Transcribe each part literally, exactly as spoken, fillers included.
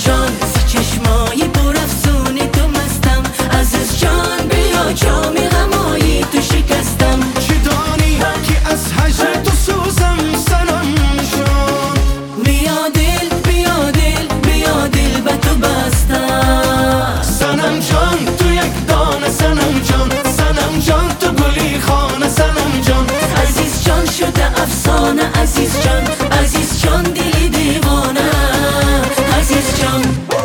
جان، ز چشمای پر افسون تو مستم. عزیز جان بیا جام غمای تو شکستم. چی دانی که از هجر تو سوزم سنم جان. بیا دل بیا دل بیا دل به تو بستم. سنم جان تو یک دانه سنم جان، سنم جان تو گلی خانه سنم جان. عزیز جان شده افسانه عزیز جان، عزیز جان دلی دیوانه عزیز جان.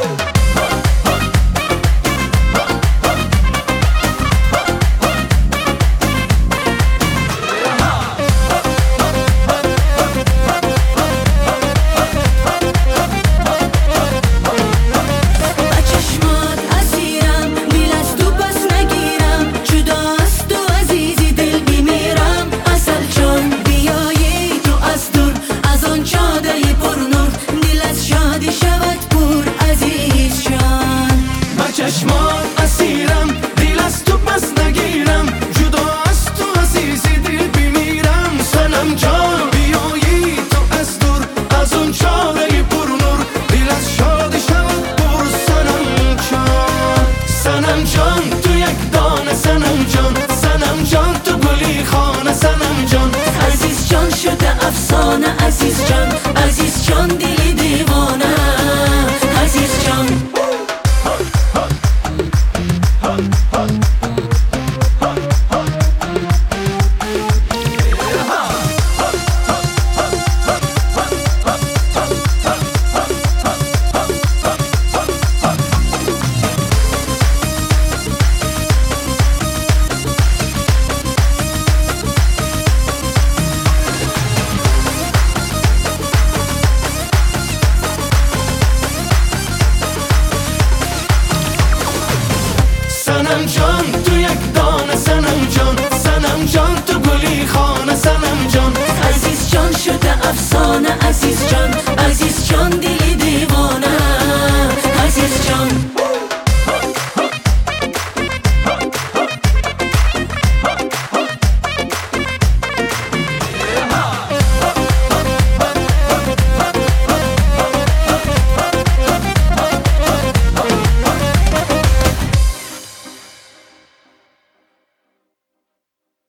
چشمات اسیرم دل از تو پس نگیرم، جدا از تو عزیزی دل بمیرم. سنم جان بیایی تو از دور از اون چاره پر نور، دل از شادی شود پر. سنم جان سنم جان تو یک دانه سنم جان، سنم جان تو گلی خانه سنم جان. عزیز جان شده افسانه عزیز جان،